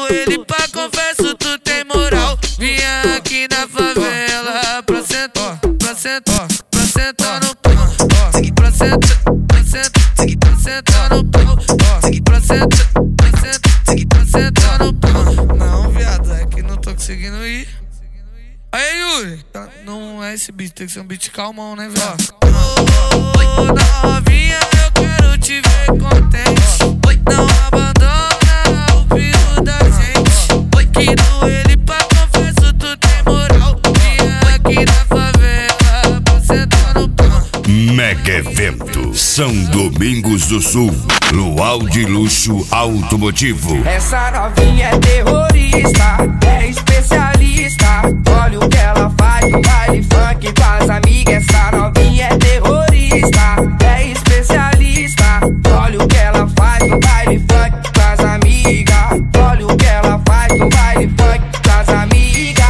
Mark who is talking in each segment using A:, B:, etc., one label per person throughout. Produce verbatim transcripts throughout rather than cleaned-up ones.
A: ele pra confesso, tu tem moral. Vinha aqui na favela pra sentar, pra sentar, pra sentar no pau. Pra sentar, pra sentar, pra sentar no pau. Pra sentar, pra sentar, pra sentar no pau. Não, viado, é que não tô conseguindo ir. Aí, Yuri, não é esse beat, tem que ser um beat calmão, né, viado? Ô, novinha, eu quero te ver contente. Não abandona o filho da gente. Que no ele pra confesso, tu tem moral. Vinha aqui na favela pra sentar no pau.
B: Mega evento São Domingos do Sul, Luau de Luxo Automotivo.
C: Essa novinha é terrorista, é especialista. Olha o que ela faz no baile funk com as amigas. Essa novinha é terrorista, é especialista. Olha o que ela faz no baile funk com as amigas. Olha o que ela faz no baile funk com as amigas.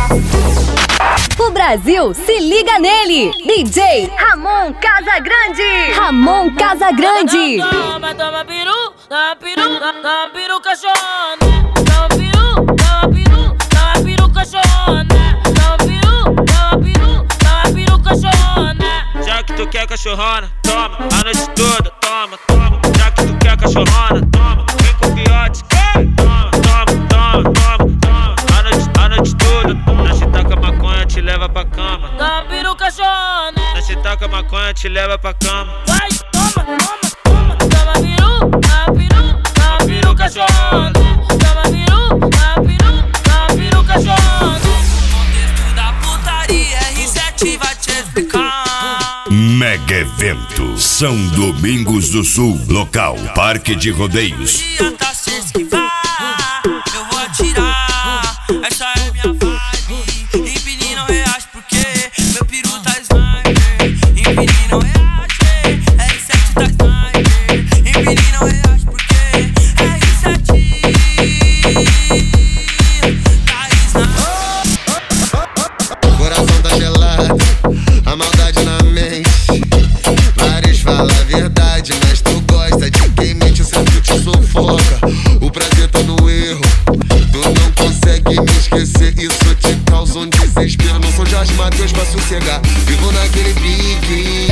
D: O Brasil se liga nele, D J Ramon Casagrande. Ramon Casagrande.
E: Toma, toma peru, toma peru, toma peru cachorrona. Toma peru, toma peru, toma peru cachorrona. Toma peru, toma peru, toma peru cachorrona. Já que tu quer cachorrona, toma, a noite toda, toma, toma. Já que tu quer cachorrona, toma, vem com o fiote, toma, toma, toma, toma, toma. A noite, a noite toda, na chitaca maconha te leva pra cama. Toma peru cachorrona. Na chitaca maconha te leva pra cama. Vai, toma, toma, toma. Toma peru, toma peru, toma peru cachorrona. Toma peru, toma peru, toma peru cachorrona.
A: O contexto da putaria, R sete vai te explicar.
B: Mega evento São Domingos do Sul, local Parque de Rodeios.
A: Adianta se esquivar, eu vou atirar. Essa é minha vibe. Empine não reage porque meu peru tá sniper. Empine não reage, R sete tá sniper. Empine não reage porque R sete tá sniper.
F: Coração tá gelado, a maldade na mente. Vários falam a verdade, mas tu gosta de quem mente, o certo te sufoca. O prazer tá no erro, tu não consegue me esquecer. Isso te causa um desespero. Não sou Jorge Mateus pra sossegar, vivo naquele pique.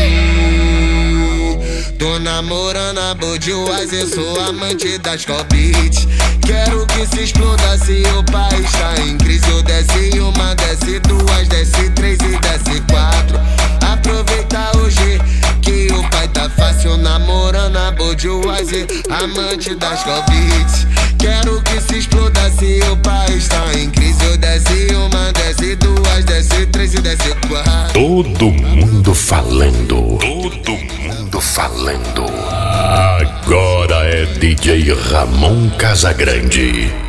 F: Tô namorando a Budweiser, sou amante das Cobit. Quero que se exploda se o país tá em crise. Eu desce uma, desce duas, desce três e desce quatro. Aproveita hoje que o pai tá fácil, namorando a Budweiser, amante das Cobit. Quero que se exploda se o país tá em crise. Eu desce uma, desce duas, desce três e desce quatro.
B: Todo mundo falando, todo mundo falando. Agora é D J Ramon Casagrande.